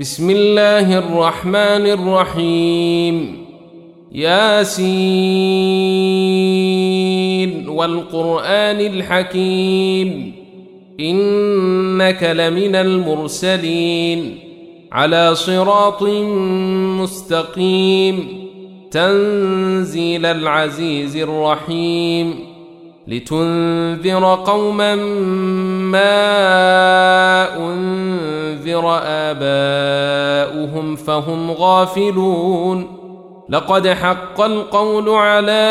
بسم الله الرحمن الرحيم. ياسين والقرآن الحكيم إنك لمن المرسلين على صراط مستقيم تنزيل العزيز الرحيم لتنذر قوما ما أنذر آباؤهم فهم غافلون لقد حق القول على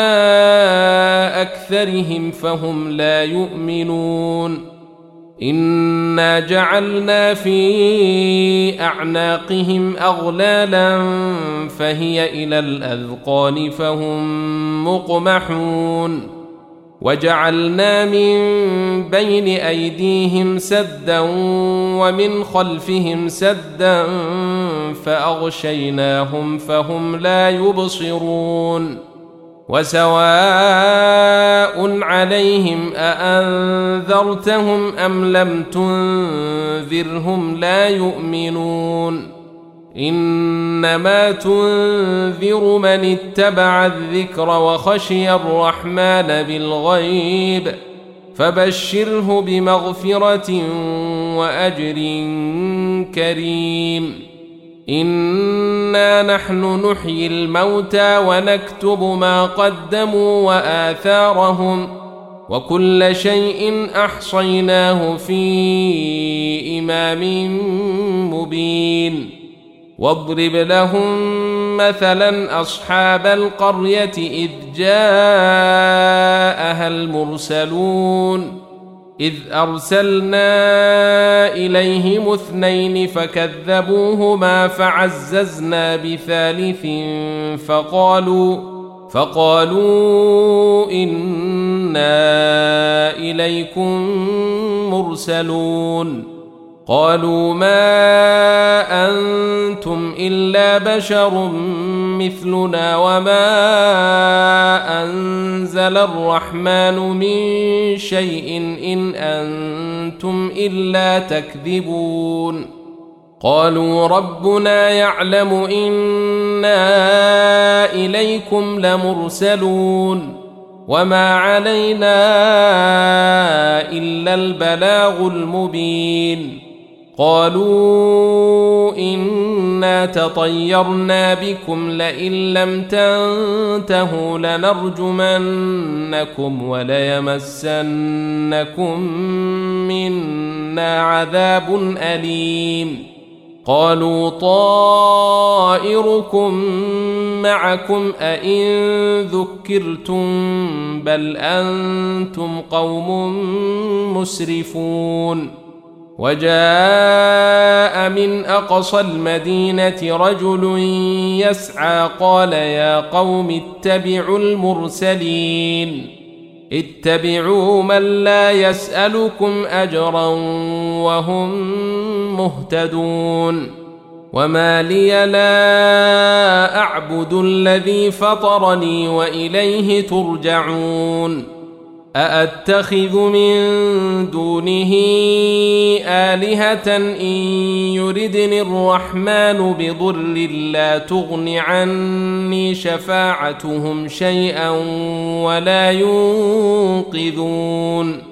أكثرهم فهم لا يؤمنون إنا جعلنا في أعناقهم أغلالا فهي إلى الأذقان فهم مقمحون وجعلنا من بين أيديهم سدا ومن خلفهم سدا فأغشيناهم فهم لا يبصرون وسواء عليهم أأنذرتهم أم لم تنذرهم لا يؤمنون إنما تنذر من اتبع الذكر وخشي الرحمن بالغيب فبشره بمغفرة وأجر كريم. إنا نحن نحيي الموتى ونكتب ما قدموا وآثارهم وكل شيء أحصيناه في إمام مبين. واضرب لهم مثلا أصحاب القرية إذ جاءها المرسلون إذ أرسلنا إليهم 2 فكذبوهما فعززنا بثالث فقالوا إنا إليكم مرسلون قالوا ما أنتم إلا بشر مثلنا وما أنزل الرحمن من شيء إن أنتم إلا تكذبون قالوا ربنا يعلم إنا إليكم لمرسلون وما علينا إلا البلاغ المبين قالوا إنا تطيرنا بكم لئن لم تنتهوا لنرجمنكم وليمسنكم منا عذاب أليم قالوا طائركم معكم أئن ذكرتم بل أنتم قوم مسرفون وجاء من أقصى المدينة رجل يسعى قال يا قوم اتبعوا المرسلين اتبعوا من لا يسألكم أجرا وهم مهتدون وما لي لا أعبد الذي فطرني وإليه ترجعون أأتخذ من دونه آلهة إن يردني الرحمن بضر لا تغن عني شفاعتهم شيئا ولا ينقذون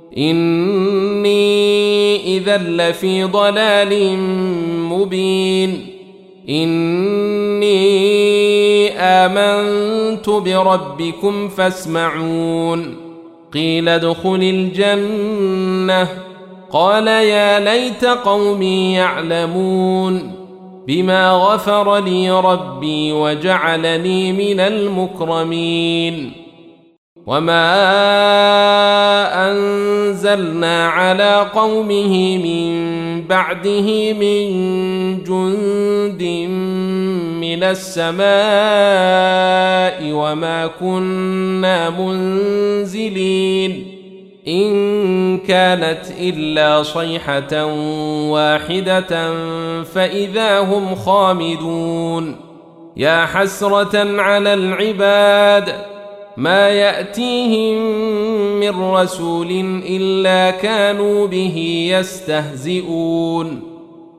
إني إذا لفي ضلال مبين إني آمنت بربكم فاسمعون قيل ادخل الجنة قال يا ليت قومي يعلمون بما غفر لي ربي وجعلني من المكرمين وما أنزلنا على قومه من بعده من جند من السماء وما كنا منزلين إن كانت إلا صيحة واحدة فإذا هم خامدون يا حسرة على العباد ما يأتيهم من رسول إلا كانوا به يستهزئون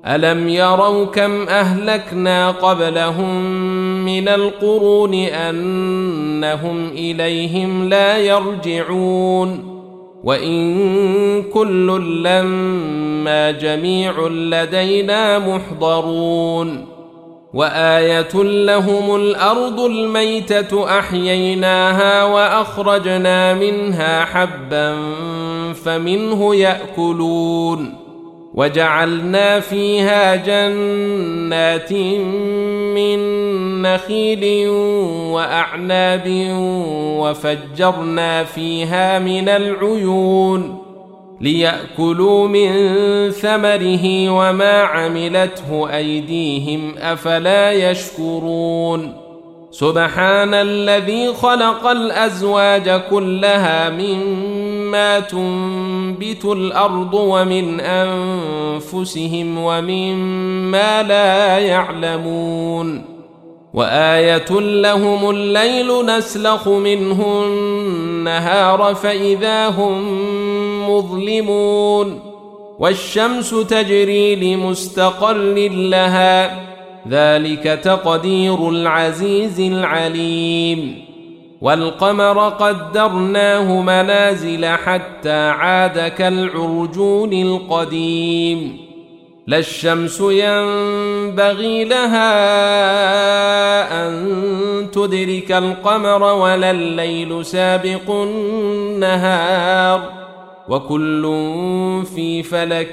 ألم يروا كم أهلكنا قبلهم من القرون أنهم إليهم لا يرجعون وإن كل لما جميع لدينا محضرون وآية لهم الأرض الميتة أحييناها وأخرجنا منها حبا فمنه يأكلون وجعلنا فيها جنات من نخيل وأعناب وفجرنا فيها من العيون ليأكلوا من ثمره وما عملته أيديهم أفلا يشكرون سبحان الذي خلق الأزواج كلها مما تنبت الأرض ومن أنفسهم ومما لا يعلمون وآية لهم الليل نسلخ منه النهار فإذا هم مظلمون والشمس تجري لمستقر لها ذلك تقدير العزيز العليم والقمر قدرناه منازل حتى عاد كالعرجون القديم لا الشمس ينبغي لها أن تدرك القمر ولا الليل سابق النهار وكل في فلك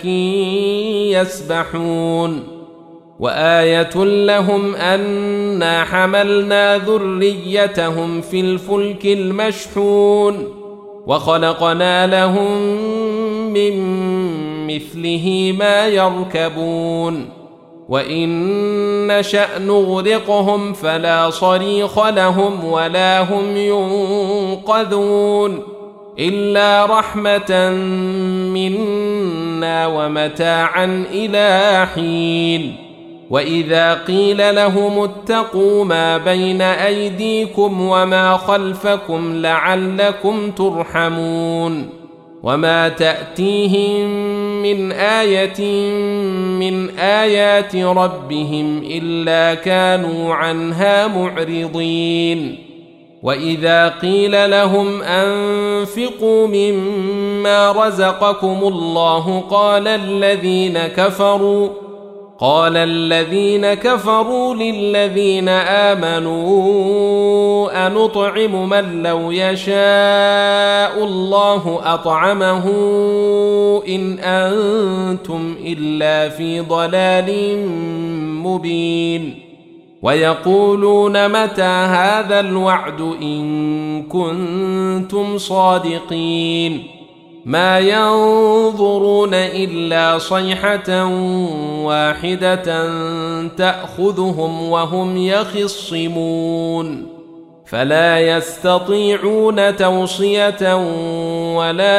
يسبحون وآية لهم أنا حملنا ذريتهم في الفلك المشحون وخلقنا لهم من مثله ما يركبون وإن نشأ نغرقهم فلا صريخ لهم ولا هم ينقذون إلا رحمة منا ومتاعا إلى حين وإذا قيل لهم اتقوا ما بين أيديكم وما خلفكم لعلكم ترحمون وما تأتيهم من آية من آيات ربهم إلا كانوا عنها معرضين وإذا قيل لهم أنفقوا مما رزقكم الله قال الذين كفروا للذين آمنوا أنطعم من لو يشاء الله أطعمه إن أنتم إلا في ضلال مبين ويقولون متى هذا الوعد إن كنتم صادقين ما ينظرون إلا صيحة واحدة تأخذهم وهم يخصمون فلا يستطيعون توصية ولا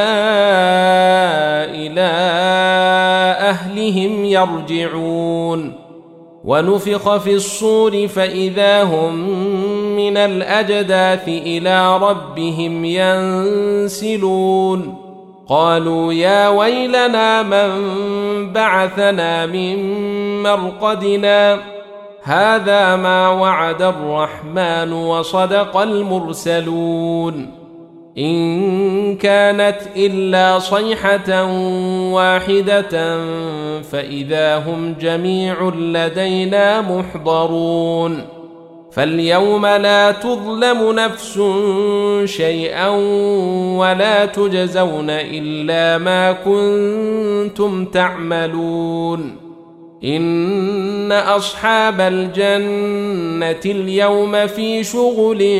إلى أهلهم يرجعون ونفخ في الصور فإذا هم من الأجداث إلى ربهم ينسلون قالوا يا ويلنا من بعثنا من مرقدنا هذا ما وعد الرحمن وصدق المرسلون إن كانت إلا صيحة واحدة فإذا هم جميع لدينا محضرون فاليوم لا تظلم نفس شيئا ولا تجزون إلا ما كنتم تعملون إن أصحاب الجنة اليوم في شغل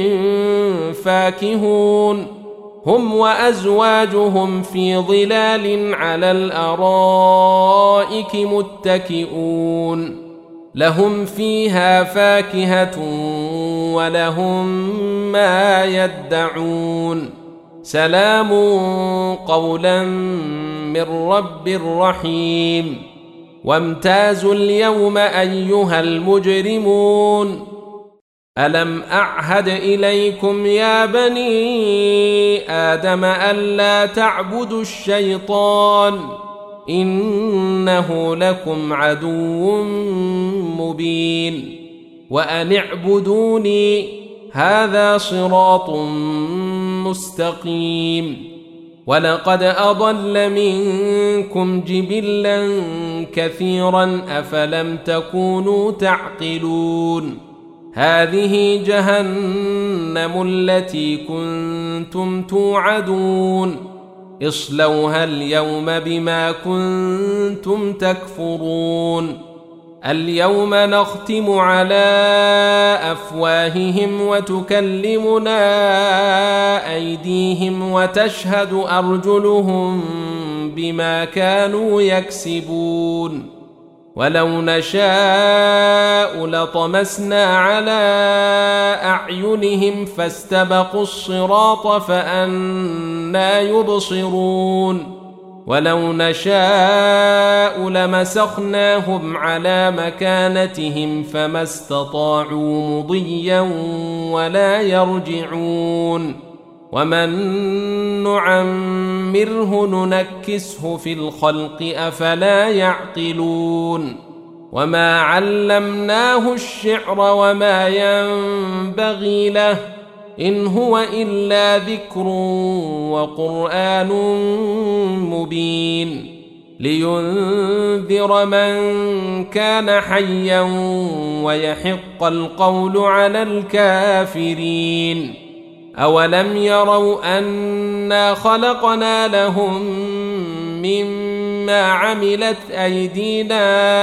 فاكهون هم وأزواجهم في ظلال على الأرائك متكئون لهم فيها فاكهة ولهم ما يدعون سلام قولا من رب رحيم وامتازوا اليوم أيها المجرمون ألم أعهد إليكم يا بني آدم ألا تعبدوا الشيطان إنه لكم عدو مبين وأن اعبدوني هذا صراط مستقيم ولقد أضل منكم جبلا كثيرا أفلم تكونوا تعقلون هذه جهنم التي كنتم توعدون اصلوها اليوم بما كنتم تكفرون اليوم نختم على أفواههم وتكلمنا أيديهم وتشهد أرجلهم بما كانوا يكسبون ولو نشاء لطمسنا على أعينهم فاستبقوا الصراط فأنى يبصرون ولو نشاء لمسخناهم على مكانتهم فما استطاعوا مضيا ولا يرجعون ومن نعمره ننكسه في الخلق أفلا يعقلون وما علمناه الشعر وما ينبغي له إن هو إلا ذكر وقرآن مبين لينذر من كان حيا ويحق القول على الكافرين أولم يروا أنا خلقنا لهم مما عملت أيدينا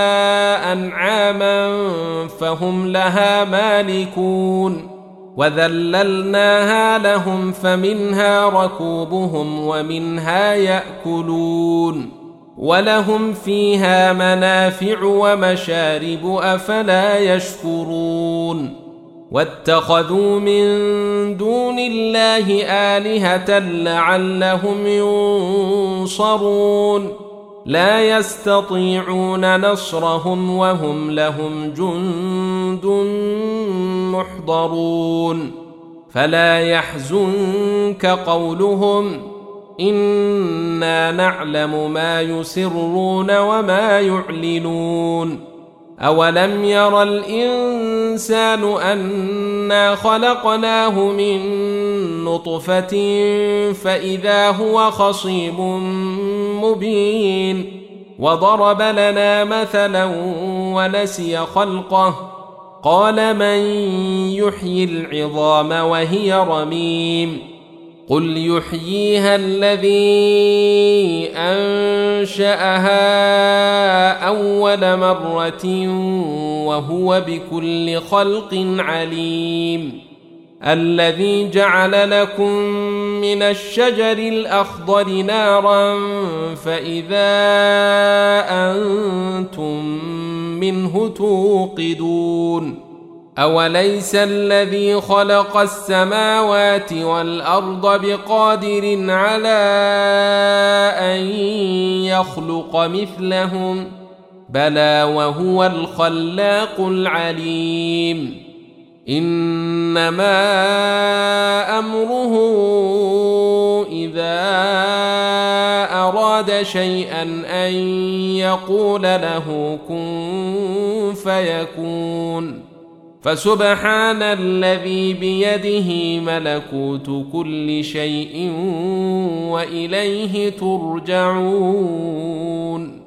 أنعاما فهم لها مالكون وذللناها لهم فمنها ركوبهم ومنها يأكلون ولهم فيها منافع ومشارب أفلا يشكرون واتخذوا من دون الله آلهة لعلهم ينصرون لا يستطيعون نصرهم وهم لهم جند محضرون فلا يحزنك قولهم إنا نعلم ما يسرون وما يعلنون أولم ير الإنسان أنا خلقناه من نطفة فإذا هو خصيم مبين وضرب لنا مثلا ونسي خلقه قال من يحيي العظام وهي رميم قل يحييها الذي أنشأها أول مرة وهو بكل خلق عليم الذي جعل لكم من الشجر الأخضر نارا فإذا أنتم منه توقدون أوليس الذي خلق السماوات والأرض بقادر على أن يخلق مثلهم بلى وهو الخلاق العليم إنما أمره إذا أراد شيئا أن يقول له كن فيكون فسبحان الذي بيده ملكوت كل شيء وإليه ترجعون